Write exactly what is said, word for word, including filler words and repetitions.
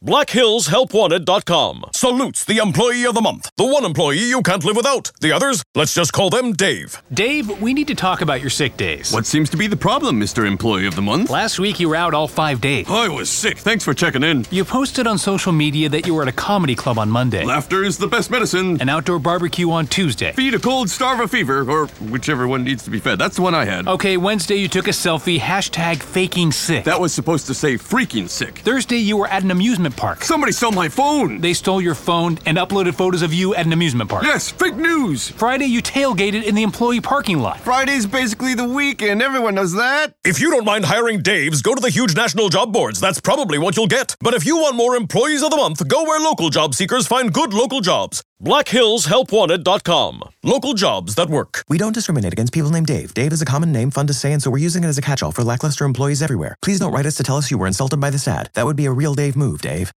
Black Hills Help Wanted dot com salutes the Employee of the Month. The one employee you can't live without. The others, let's just call them Dave. Dave, we need to talk about your sick days. What seems to be the problem, Mister Employee of the Month? Last week you were out all five days. I was sick. Thanks for checking in. You posted on social media that you were at a comedy club on Monday. Laughter is the best medicine. An outdoor barbecue on Tuesday. Feed a cold, starve a fever, or whichever one needs to be fed. That's the one I had. Okay, Wednesday you took a selfie, hashtag faking sick. That was supposed to say freaking sick. Thursday you were at an amusement park. Somebody stole my phone. They stole your phone and uploaded photos of you at an amusement park. Yes, fake news. Friday you tailgated in the employee parking lot. Friday's basically the weekend. Everyone knows that. If you don't mind hiring Daves, go to the huge national job boards. That's probably what you'll get. But if you want more Employees of the Month, go where local job seekers find good local jobs. Black Hills Help Wanted dot com. Local jobs that work. We don't discriminate against people named Dave. Dave is a common name, fun to say, and so we're using it as a catch-all for lackluster employees everywhere. Please don't write us to tell us you were insulted by this ad. That would be a real Dave move, Dave.